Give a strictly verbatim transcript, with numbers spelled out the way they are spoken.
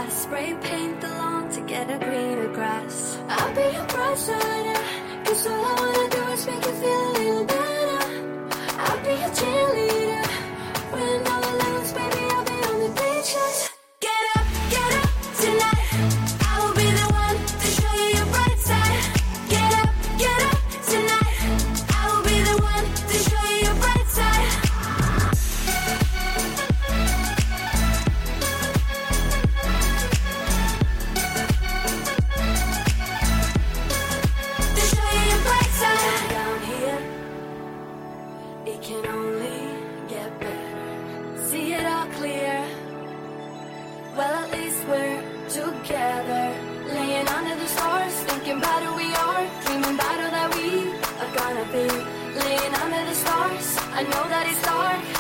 Spray paint the lawn to get a greener grass. I'll be your bright side, cause all I wanna do is make you feel a little better. I'll be your cheerleader, when all alone, baby, I'll be on the beaches. Get up, get up tonight, I will be the one to show you your bright side. Get up, get up tonight, I will be the one to show you your bright side. To show you your bright side. Down here, it can only get better. See it all clear. Well, at least we're together. Laying under the stars, thinking about who we are, dreaming about all that we are gonna be. Laying under the stars, I know that it's dark.